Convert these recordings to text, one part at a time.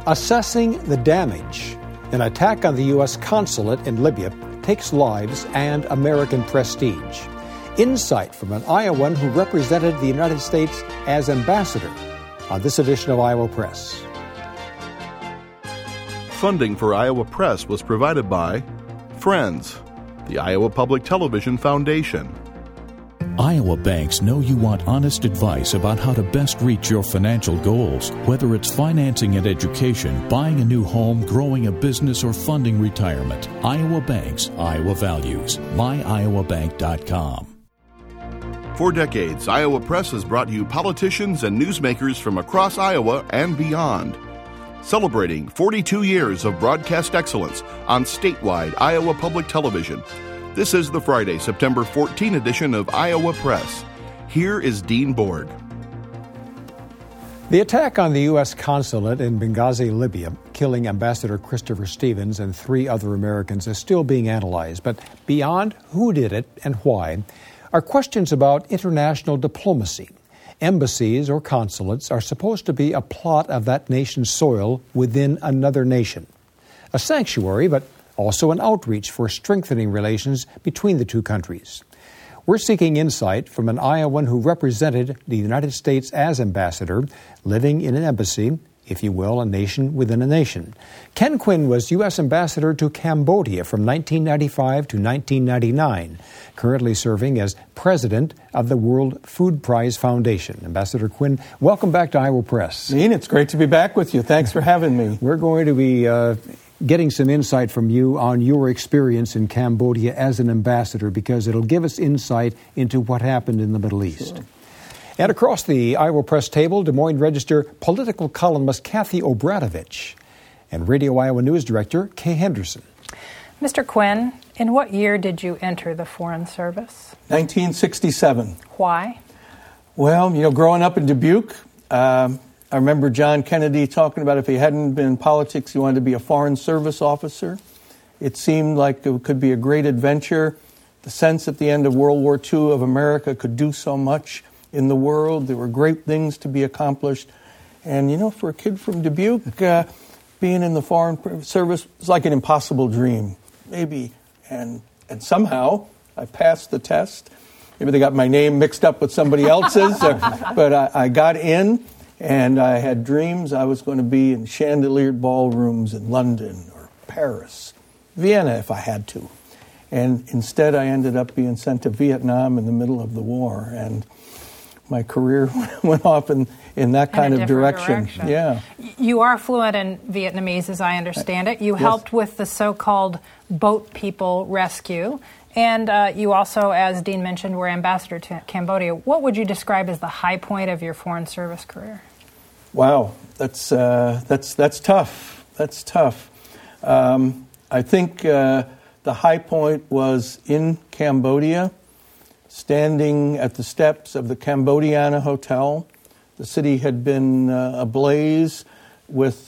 Assessing the damage. An attack on the U.S. consulate in Libya takes lives and American prestige. Insight from an Iowan who represented the United States as ambassador on this edition of Iowa Press. Funding for Iowa Press was provided by Friends, the Iowa Public Television Foundation. Iowa banks know you want honest advice about how to best reach your financial goals, whether it's financing and education, buying a new home, growing a business, or funding retirement. Iowa Banks, Iowa Values. MyIowaBank.com. For decades, Iowa Press has brought you politicians and newsmakers from across Iowa and beyond. Celebrating 42 years of broadcast excellence on statewide Iowa Public Television. This is the Friday, September 14 edition of Iowa Press. Here is Dean Borg. The attack on the U.S. consulate in Benghazi, Libya, killing Ambassador Christopher Stevens and 3 other Americans, is still being analyzed. But beyond who did it and why are questions about international diplomacy. Embassies or consulates are supposed to be a plot of that nation's soil within another nation. A sanctuary, but also an outreach for strengthening relations between the two countries. We're seeking insight from an Iowan who represented the United States as ambassador, living in an embassy, if you will, a nation within a nation. Ken Quinn was U.S. ambassador to Cambodia from 1995 to 1999, currently serving as president of the World Food Prize Foundation. Ambassador Quinn, welcome back to Iowa Press. Dean, it's great to be back with you. Thanks for having me. We're going to be getting some insight from you on your experience in Cambodia as an ambassador, because it'll give us insight into what happened in the Middle East. Sure. And across the Iowa Press table, Des Moines Register political columnist Kathy Obradovich and Radio Iowa News Director Kay Henderson. Mr. Quinn, in what year did you enter the Foreign Service? 1967. Why? Well, growing up in Dubuque, I remember John Kennedy talking about if he hadn't been in politics, he wanted to be a Foreign Service officer. It seemed like it could be a great adventure. The sense at the end of World War II of America could do so much in the world. There were great things to be accomplished. And, for a kid from Dubuque, being in the Foreign Service was like an impossible dream. Maybe. And somehow I passed the test. Maybe they got my name mixed up with somebody else's. But I got in. And I had dreams I was going to be in chandeliered ballrooms in London or Paris, Vienna if I had to. And instead I ended up being sent to Vietnam in the middle of the war. And my career went off in that kind of direction. Yeah. You are fluent in Vietnamese, as I understand it. You helped with the so-called Boat People Rescue. And you also, as Dean mentioned, were ambassador to Cambodia. What would you describe as the high point of your Foreign Service career? Wow, that's tough. That's tough. I think the high point was in Cambodia, standing at the steps of the Cambodiana Hotel. The city had been ablaze with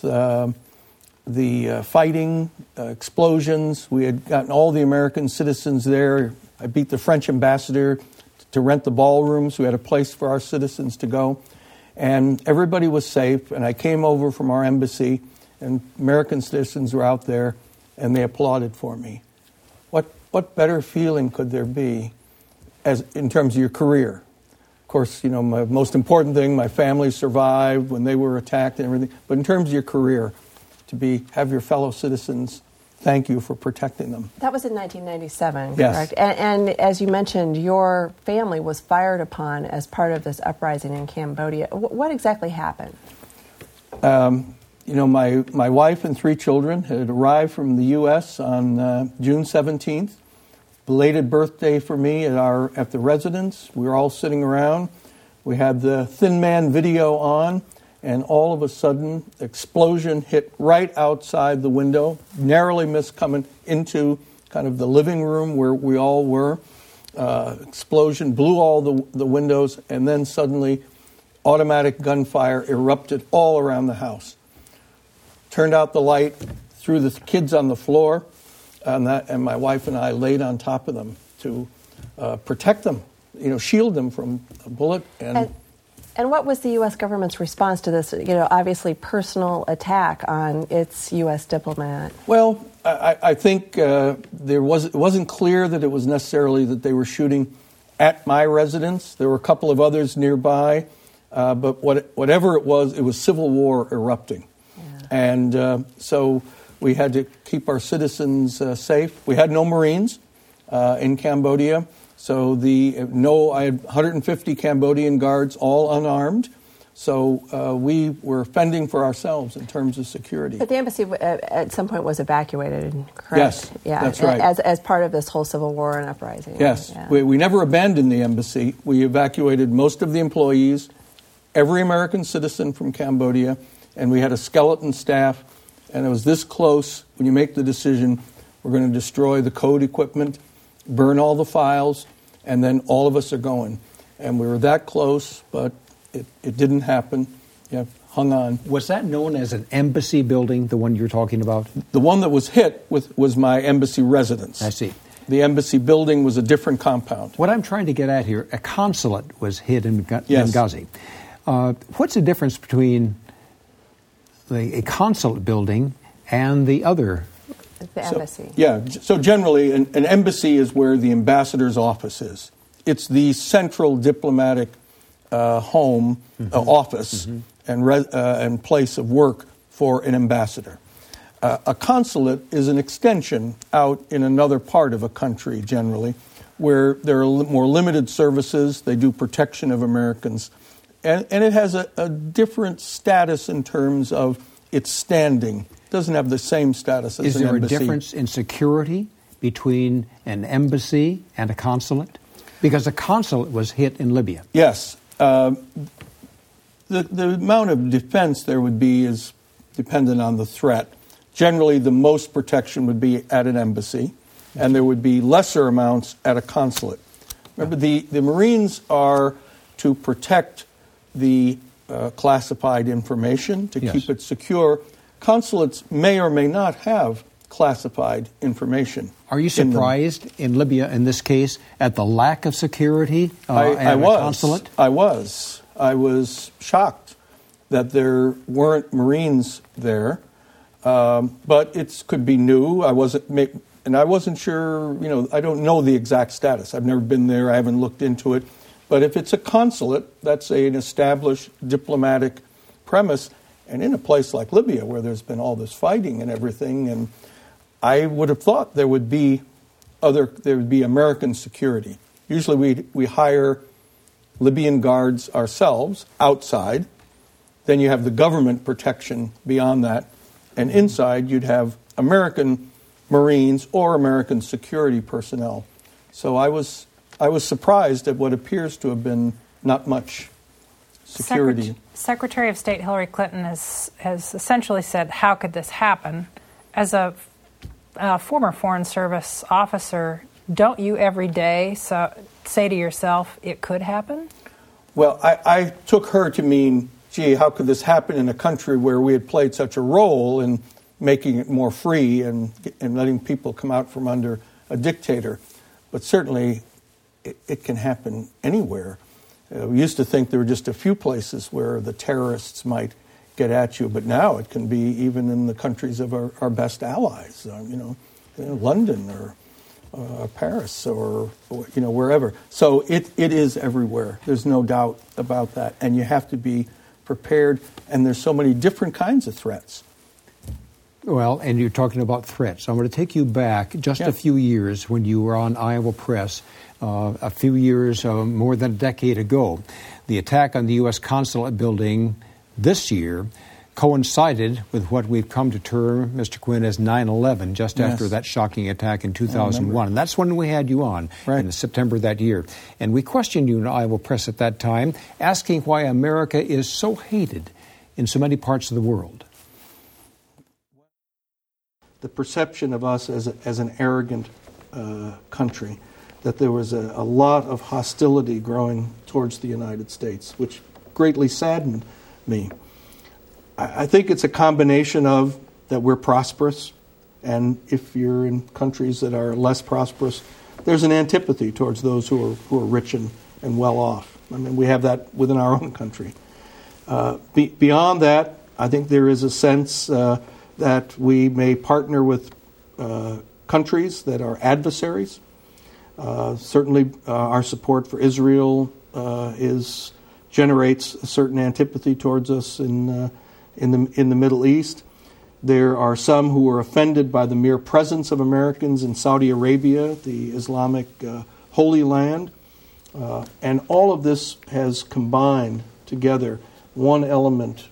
the fighting, explosions. We had gotten all the American citizens there. I beat the French ambassador to rent the ballrooms. We had a place for our citizens to go. And everybody was safe. And I came over from our embassy, and American citizens were out there, and they applauded for me. What better feeling could there be as in terms of your career? Of course, my most important thing, my family survived when they were attacked and everything. But in terms of your career, to have your fellow citizens thank you for protecting them. That was in 1997, yes. Correct? And as you mentioned, your family was fired upon as part of this uprising in Cambodia. What exactly happened? My wife and 3 children had arrived from the U.S. on June 17th. Belated birthday for me at the residence. We were all sitting around. We had the Thin Man video on. And all of a sudden, the explosion hit right outside the window, narrowly missed coming into kind of the living room where we all were. Explosion blew all the windows, and then suddenly automatic gunfire erupted all around the house. Turned out the light, threw the kids on the floor, and my wife and I laid on top of them to protect them, shield them from a bullet. And And what was the U.S. government's response to this, obviously personal attack on its U.S. diplomat? Well, I think it wasn't clear that it was necessarily that they were shooting at my residence. There were a couple of others nearby, but whatever it was civil war erupting. Yeah. And so we had to keep our citizens safe. We had no Marines in Cambodia. So I had 150 Cambodian guards, all unarmed. So we were fending for ourselves in terms of security. But the embassy at some point was evacuated, correct? Yes, yeah, that's right. As part of this whole civil war and uprising. Yes, yeah. we never abandoned the embassy. We evacuated most of the employees, every American citizen from Cambodia, and we had a skeleton staff. And it was this close when you make the decision, we're going to destroy the code equipment, burn all the files, and then all of us are going. And we were that close, but it didn't happen. Hung on. Was that known as an embassy building, the one you're talking about? The one that was hit was my embassy residence. I see. The embassy building was a different compound. What I'm trying to get at here, a consulate was hit in Yes. Benghazi. What's the difference between a consulate building and the other? The embassy. So generally, an embassy is where the ambassador's office is. It's the central diplomatic home, office, and place of work for an ambassador. A consulate is an extension out in another part of a country, generally, where there are more limited services. They do protection of Americans. And it has a different status in terms of its standing. It doesn't have the same status as an embassy. Is there a difference in security between an embassy and a consulate? Because a consulate was hit in Libya. Yes. The amount of defense there would be is dependent on the threat. Generally, the most protection would be at an embassy, and there would be lesser amounts at a consulate. Remember, the Marines are to protect the classified information, to keep it secure. Consulates may or may not have classified information. Are you surprised in Libya, in this case, at the lack of security at a consulate? I was. I was shocked that there weren't Marines there, but it could be new. I wasn't sure. I don't know the exact status. I've never been there. I haven't looked into it. But if it's a consulate, that's an established diplomatic premise, and in a place like Libya where there's been all this fighting and everything, and I would have thought there would be American security. Usually we hire Libyan guards ourselves outside. Then you have the government protection beyond that. And inside you'd have American Marines or American security personnel. So I was surprised at what appears to have been not much security. Secretary of State Hillary Clinton has essentially said, how could this happen? As a former Foreign Service officer, don't you every day say to yourself, it could happen? Well, I took her to mean, gee, how could this happen in a country where we had played such a role in making it more free and letting people come out from under a dictator? But certainly it can happen anywhere. We used to think there were just a few places where the terrorists might get at you, but now it can be even in the countries of our best allies, London or Paris or wherever. So it is everywhere. There's no doubt about that, and you have to be prepared. And there's so many different kinds of threats. Well, and you're talking about threats. I'm going to take you back just a few years when you were on Iowa Press, a few years, more than a decade ago. The attack on the U.S. consulate building this year coincided with what we've come to term, Mr. Quinn, as 9/11, just after that shocking attack in 2001. And that's when we had you on, in September that year. And we questioned you in Iowa Press at that time, asking why America is so hated in so many parts of the world. The perception of us as an arrogant country, that there was a lot of hostility growing towards the United States, which greatly saddened me. I think it's a combination of that we're prosperous, and if you're in countries that are less prosperous, there's an antipathy towards those who are rich and well off. I mean, we have that within our own country. Beyond that, I think there is a sense that we may partner with countries that are adversaries. Certainly, our support for Israel generates a certain antipathy towards us in the Middle East. There are some who are offended by the mere presence of Americans in Saudi Arabia, the Islamic Holy Land. And all of this has combined together, one element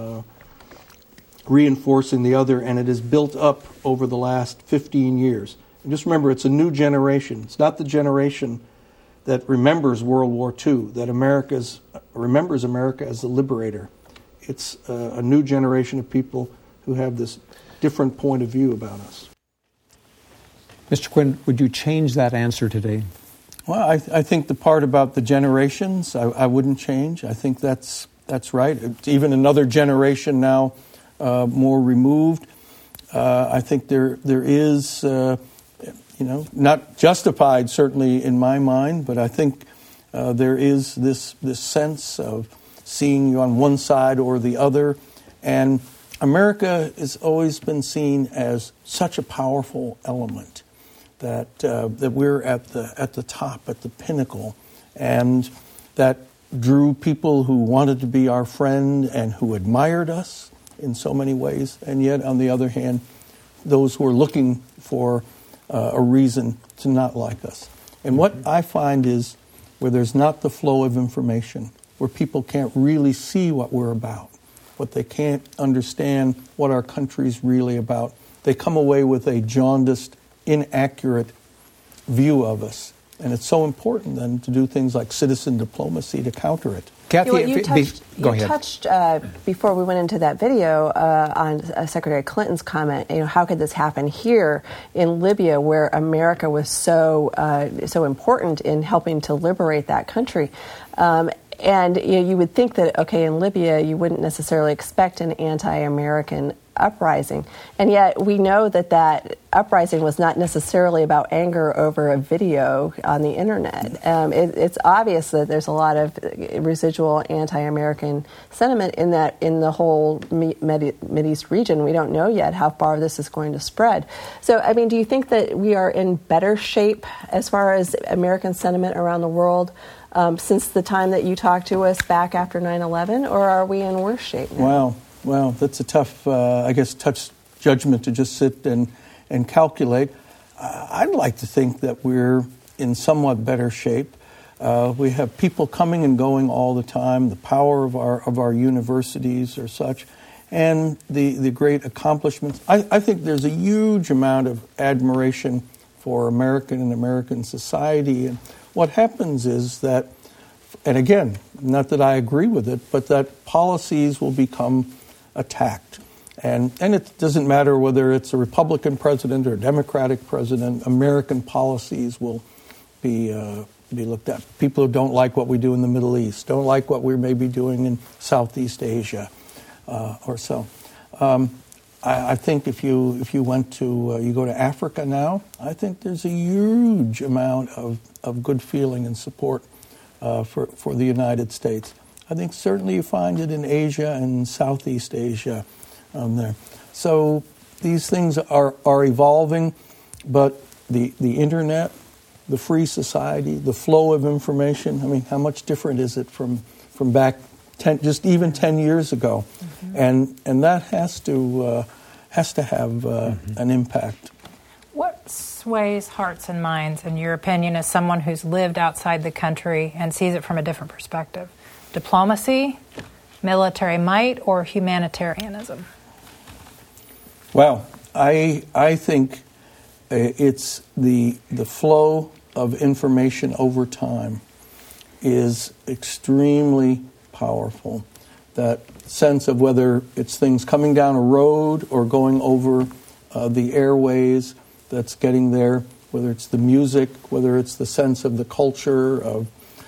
reinforcing the other, and it has built up over the last 15 years. And just remember, it's a new generation. It's not the generation that remembers World War II, that remembers America as the liberator. It's a new generation of people who have this different point of view about us. Mr. Quinn, would you change that answer today? Well, I think the part about the generations, I wouldn't change. I think that's right. It's even another generation now, more removed. I think there is, not justified certainly in my mind, but I think there is this sense of seeing you on one side or the other, and America has always been seen as such a powerful element that we're at the top, at the pinnacle, and that drew people who wanted to be our friend and who admired us in so many ways, and yet, on the other hand, those who are looking for a reason to not like us. And what I find is where there's not the flow of information, where people can't really see what we're about, what they can't understand what our country's really about, they come away with a jaundiced, inaccurate view of us. And it's so important then to do things like citizen diplomacy to counter it. Kathy, you touched before we went into that video on Secretary Clinton's comment. How could this happen here in Libya, where America was so important in helping to liberate that country? And you would think that, in Libya, you wouldn't necessarily expect an anti-American uprising. And yet we know that uprising was not necessarily about anger over a video on the internet. It's obvious that there's a lot of residual anti-American sentiment in the whole Mideast region. We don't know yet how far this is going to spread. So, do you think that we are in better shape as far as American sentiment around the world since the time that you talked to us back after 9/11, or are we in worse shape now? Well, that's a tough, tough judgment to just sit and calculate. I'd like to think that we're in somewhat better shape. We have people coming and going all the time. The power of our universities are such, and the great accomplishments. I think there's a huge amount of admiration for American and American society. And what happens is that, and again, not that I agree with it, but that policies will become attacked. And it doesn't matter whether it's a Republican president or a Democratic president, American policies will be looked at. People who don't like what we do in the Middle East, don't like what we may be doing in Southeast Asia or so. I think if you went to, you go to Africa now, I think there's a huge amount of good feeling and support for the United States. I think certainly you find it in Asia and Southeast Asia there. So these things are evolving, but the internet, the free society, the flow of information, how much different is it from back just even 10 years ago? Mm-hmm. And that has to have an impact. What sways hearts and minds, in your opinion, as someone who's lived outside the country and sees it from a different perspective? Diplomacy, military might, or humanitarianism? Well, I think it's the flow of information over time is extremely powerful. That sense of whether it's things coming down a road or going over the airways that's getting there, whether it's the music, whether it's the sense of the culture of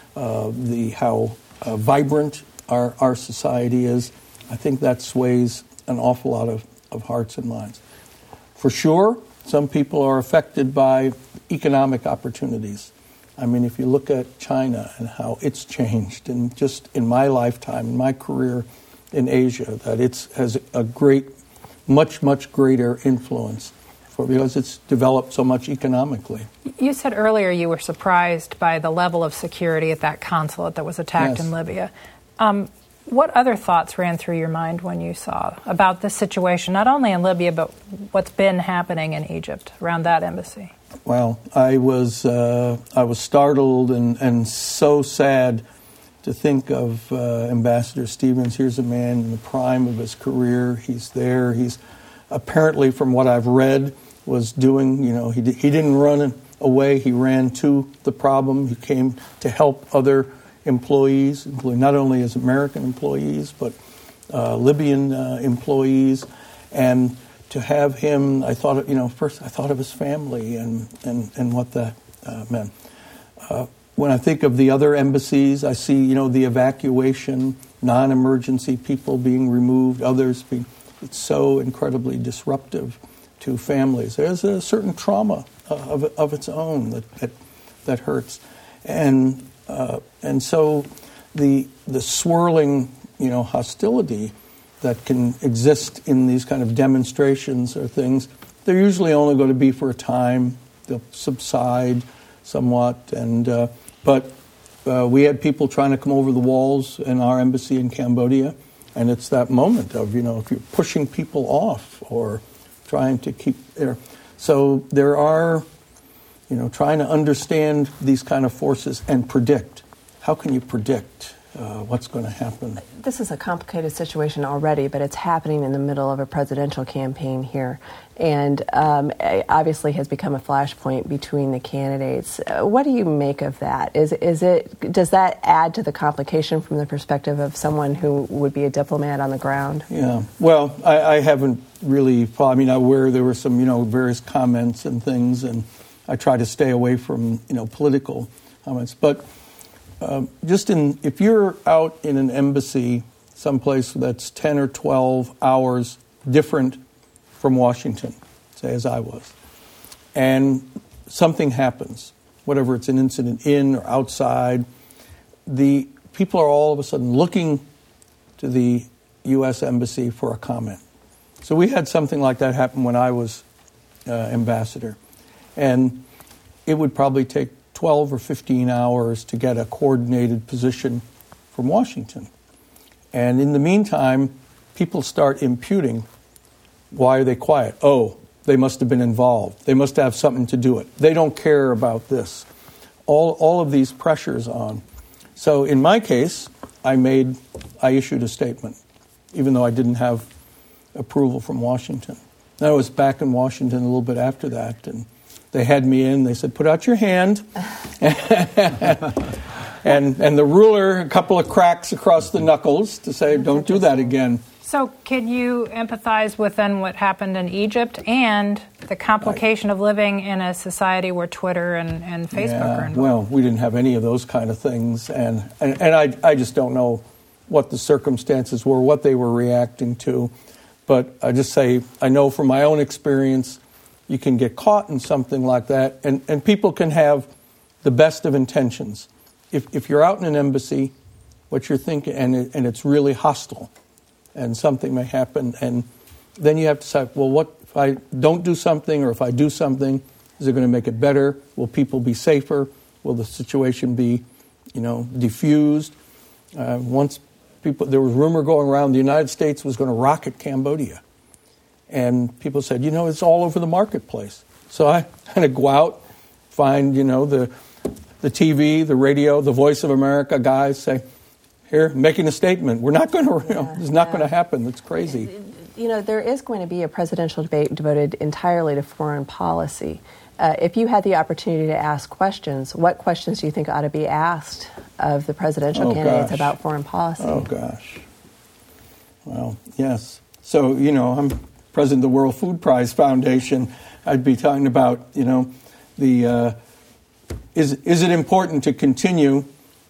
how vibrant our society is. I think that sways an awful lot of hearts and minds. For sure, some people are affected by economic opportunities. I mean, if you look at China and how it's changed, and just in my lifetime, in my career in Asia, that it has a great, much, much greater influence because it's developed so much economically. You said earlier you were surprised by the level of security at that consulate that was attacked in Libya. What other thoughts ran through your mind when you saw about this situation, not only in Libya, but what's been happening in Egypt around that embassy? Well, I was startled and so sad to think of Ambassador Stevens. Here's a man in the prime of his career. He's there. He's apparently, from what I've read, was doing, he didn't run away. He ran to the problem. He came to help other employees, including not only his American employees, but Libyan employees. And to have him, I thought, first I thought of his family and what that meant. When I think of the other embassies, I see, the evacuation, non-emergency people being removed, others being, it's so incredibly disruptive to families. There's a certain trauma of its own that hurts. And so the swirling, hostility that can exist in these kind of demonstrations or things, they're usually only going to be for a time. They'll subside somewhat. But we had people trying to come over the walls in our embassy in Cambodia, and it's that moment of, if you're pushing people off or trying to keep there. So there are, trying to understand these kind of forces and predict. How can you predict what's going to happen? This is a complicated situation already, but it's happening in the middle of a presidential campaign here, and it obviously has become a flashpoint between the candidates. What do you make of that? Does that add to the complication from the perspective of someone who would be a diplomat on the ground? Yeah. Well, I haven't really. I'm aware there were some various comments and things, and I try to stay away from political comments, but. If you're out in an embassy someplace that's 10 or 12 hours different from Washington, say as I was, and something happens, whatever it's an incident in or outside, the people are all of a sudden looking to the U.S. Embassy for a comment. So we had something like that happen when I was ambassador. And it would probably take 12 or 15 hours to get a coordinated position from Washington. And in the meantime, people start imputing, why are they quiet? Oh, they must have been involved. They must have something to do it. They don't care about this. All of these pressures on. So in my case, I issued a statement, even though I didn't have approval from Washington. And I was back in Washington a little bit after that, and they had me in. They said, put out your hand. and the ruler, a couple of cracks across the knuckles to say, don't do that again. So can you empathize with then what happened in Egypt and the complication of living in a society where Twitter and Facebook are involved? Well, we didn't have any of those kind of things. And I just don't know what the circumstances were, what they were reacting to. But I just say, I know from my own experience, you can get caught in something like that, and people can have the best of intentions. If you're out in an embassy, what you're thinking, and it's really hostile, and something may happen, and then you have to decide, well, what if I don't do something, or if I do something, is it going to make it better? Will people be safer? Will the situation be, diffused? There was rumor going around the United States was going to rocket Cambodia. And people said, it's all over the marketplace. So I kind of go out, find, the TV, the radio, the Voice of America guys say, here, making a statement. We're not going to, it's not going to happen. It's crazy. There is going to be a presidential debate devoted entirely to foreign policy. If you had the opportunity to ask questions, what questions do you think ought to be asked of the presidential candidates about foreign policy? Oh, gosh. Well, yes. So, I'm president of the World Food Prize Foundation. I'd be talking about, is it important to continue,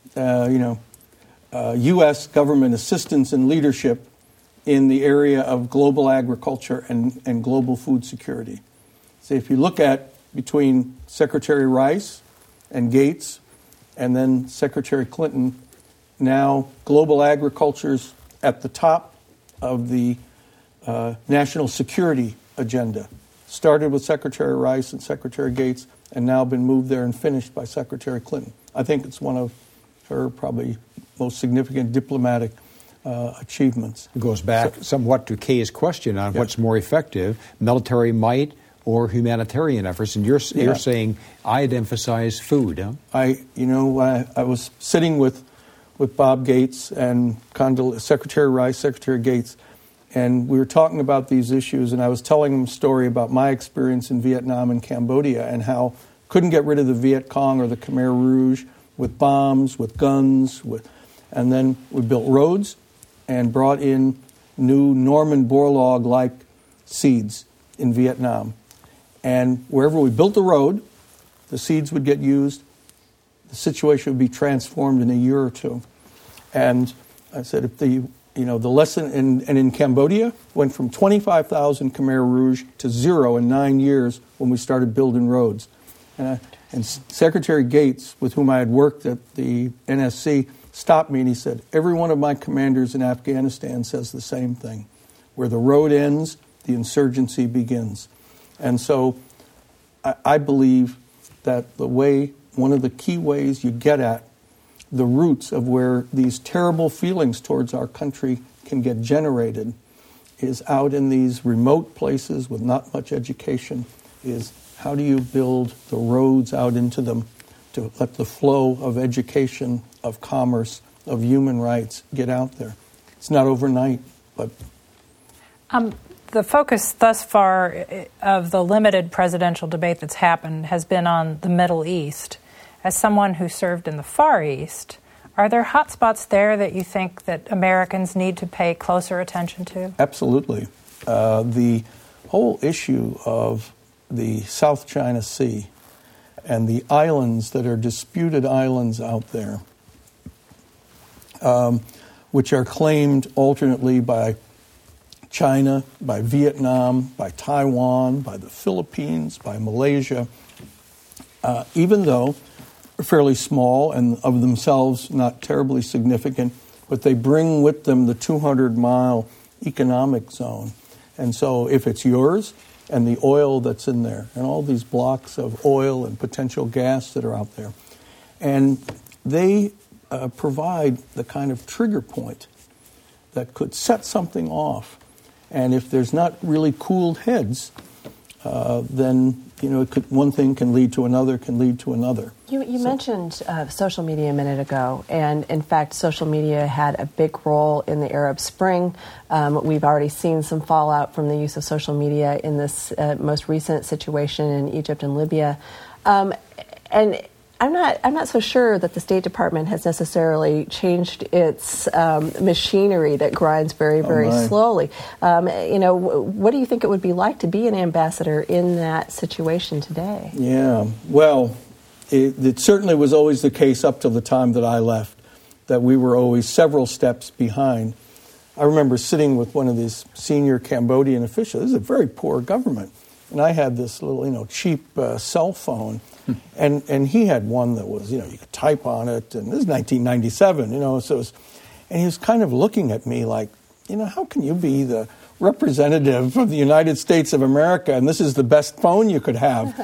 U.S. government assistance and leadership in the area of global agriculture and global food security? So if you look at between Secretary Rice and Gates, and then Secretary Clinton. Now global agriculture's at the top of the national security agenda. Started with Secretary Rice and Secretary Gates, and now been moved there and finished by Secretary Clinton. I think it's one of her probably most significant diplomatic achievements. It goes back somewhat to Kay's question on what's more effective, military might or humanitarian efforts. And you're saying I'd emphasize food, huh? I was sitting with Bob Gates and Secretary Rice, Secretary Gates, and we were talking about these issues, and I was telling him a story about my experience in Vietnam and Cambodia and how couldn't get rid of the Viet Cong or the Khmer Rouge with bombs, with guns, and then we built roads and brought in new Norman Borlaug-like seeds in Vietnam. And wherever we built the road, the seeds would get used, the situation would be transformed in a year or two. And I said, if the lesson in Cambodia went from 25,000 Khmer Rouge to 0 in 9 years when we started building roads. And Secretary Gates, with whom I had worked at the NSC, stopped me and he said, every one of my commanders in Afghanistan says the same thing. Where the road ends, the insurgency begins. And so I believe that one of the key ways you get at the roots of where these terrible feelings towards our country can get generated is out in these remote places with not much education, is how do you build the roads out into them to let the flow of education, of commerce, of human rights get out there. It's not overnight, but... The focus thus far of the limited presidential debate that's happened has been on the Middle East. As someone who served in the Far East, are there hot spots there that you think that Americans need to pay closer attention to? Absolutely. The whole issue of the South China Sea and the islands that are disputed islands out there, which are claimed alternately by China, by Vietnam, by Taiwan, by the Philippines, by Malaysia, even though fairly small and of themselves not terribly significant, but they bring with them the 200-mile economic zone. And so if it's yours and the oil that's in there and all these blocks of oil and potential gas that are out there, and they provide the kind of trigger point that could set something off. And if there's not really cooled heads, then one thing can lead to another, can lead to another. You mentioned social media a minute ago, and in fact, social media had a big role in the Arab Spring. We've already seen some fallout from the use of social media in this most recent situation in Egypt and Libya. And I'm not so sure that the State Department has necessarily changed its machinery that grinds very, very slowly. What do you think it would be like to be an ambassador in that situation today? Yeah, well, it certainly was always the case up till the time that I left, that we were always several steps behind. I remember sitting with one of these senior Cambodian officials. This is a very poor government. And I had this little, cheap cell phone. And he had one that was, you could type on it, and this is 1997, and he was kind of looking at me like, how can you be the representative of the United States of America, and this is the best phone you could have,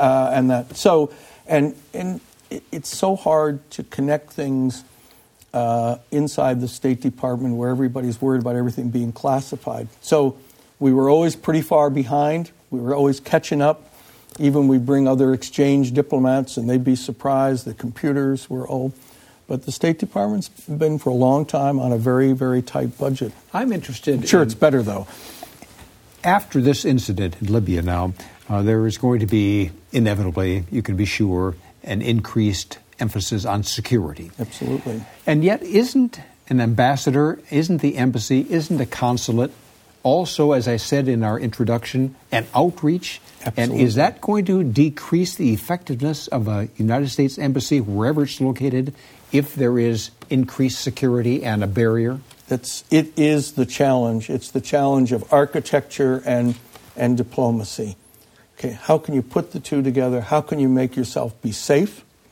and it's so hard to connect things inside the State Department where everybody's worried about everything being classified. So we were always pretty far behind. We were always catching up. Even we bring other exchange diplomats, and they'd be surprised. The computers were old. But the State Department's been for a long time on a very, very tight budget. I'm interested. Sure, it's better, though. After this incident in Libya now, there is going to be, inevitably, you can be sure, an increased emphasis on security. Absolutely. And yet, isn't an ambassador, isn't the embassy, isn't a consulate also, as I said in our introduction, an outreach? Absolutely. And is that going to decrease the effectiveness of a United States embassy, wherever it's located, if there is increased security and a barrier? It is the challenge. It's the challenge of architecture and diplomacy. Okay, how can you put the two together? How can you make yourself be safe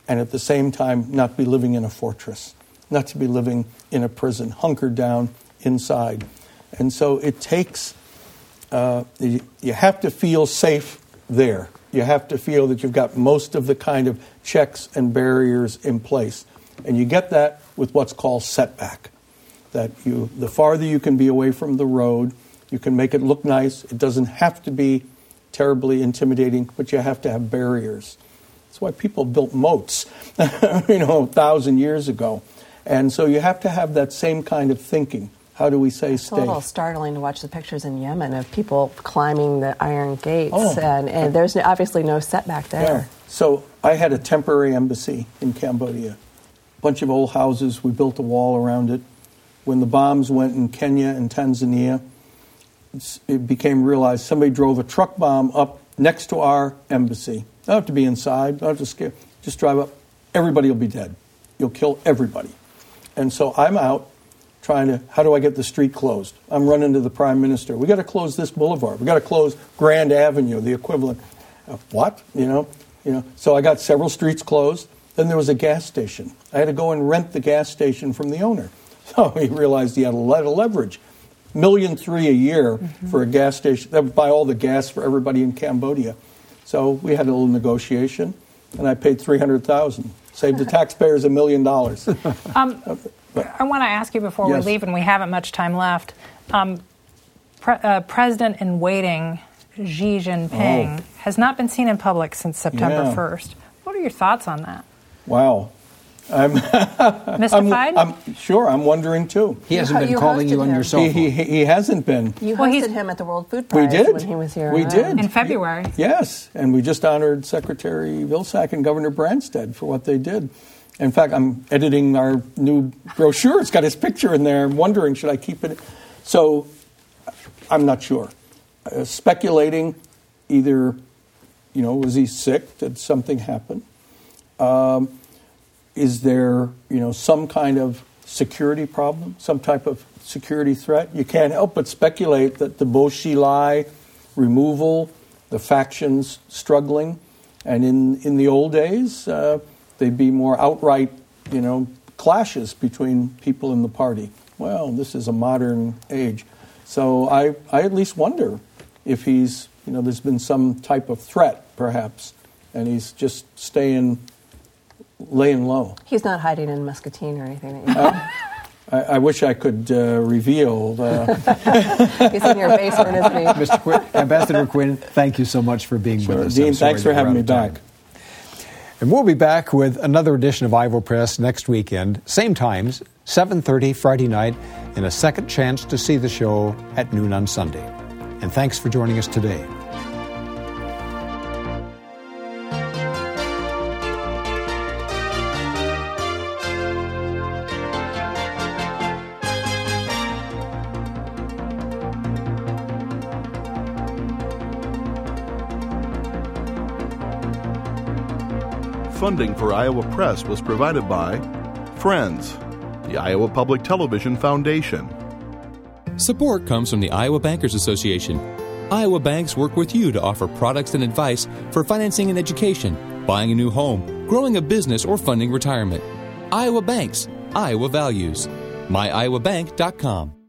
and at the same time not be living in a fortress, not to be living in a prison, hunkered down inside. And so it takes, you have to feel safe there. You have to feel that you've got most of the kind of checks and barriers in place. And you get that with what's called setback. That the farther you can be away from the road, you can make it look nice. It doesn't have to be terribly intimidating, but you have to have barriers. That's why people built moats, 1,000 years ago. And so you have to have that same kind of thinking. How do we say stay? It's a little startling to watch the pictures in Yemen of people climbing the iron gates, and there's obviously no setback there. Yeah. So I had a temporary embassy in Cambodia. A bunch of old houses. We built a wall around it. When the bombs went in Kenya and Tanzania, it became realized somebody drove a truck bomb up next to our embassy. Don't have to be inside. Don't have to scare. Just drive up. Everybody will be dead. You'll kill everybody. And so I'm out trying to, how do I get the street closed? I'm running to the Prime Minister. We got to close this boulevard. We got to close Grand Avenue, the equivalent of what? So I got several streets closed. Then there was a gas station. I had to go and rent the gas station from the owner. So he realized he had a lot of leverage. $1.3 million a year for a gas station. That would buy all the gas for everybody in Cambodia. So we had a little negotiation, and I paid $300,000. Saved the taxpayers $1 million. I want to ask you before we leave, and we haven't much time left. President in waiting Xi Jinping has not been seen in public since September 1st. What are your thoughts on that? Wow. I'm mystified? I'm wondering too. He hasn't been calling you on your cell phone. He hasn't been. You hosted him at the World Food Prize when he was here. We did. In February. Yes, and we just honored Secretary Vilsack and Governor Branstad for what they did. In fact, I'm editing our new brochure. It's got his picture in there. I'm wondering, should I keep it? So I'm not sure. Speculating, either, was he sick? Did something happen? Is there, some kind of security problem, some type of security threat? You can't help but speculate that the Bo Xilai removal, the factions struggling, and in the old days, they'd be more outright, clashes between people in the party. Well, this is a modern age. So I at least wonder if he's, there's been some type of threat, perhaps, and he's just laying low. He's not hiding in Muscatine or anything. I wish I could reveal. He's in your basement, isn't he? Mr. Quinn, Ambassador Quinn, thank you so much for being with us. Dean, thanks for having me back. And we'll be back with another edition of Iowa Press next weekend, same times, 7:30 Friday night, and a second chance to see the show at noon on Sunday. And thanks for joining us today. Funding for Iowa Press was provided by Friends, the Iowa Public Television Foundation. Support comes from the Iowa Bankers Association. Iowa banks work with you to offer products and advice for financing an education, buying a new home, growing a business, or funding retirement. Iowa Banks, Iowa Values. MyIowaBank.com.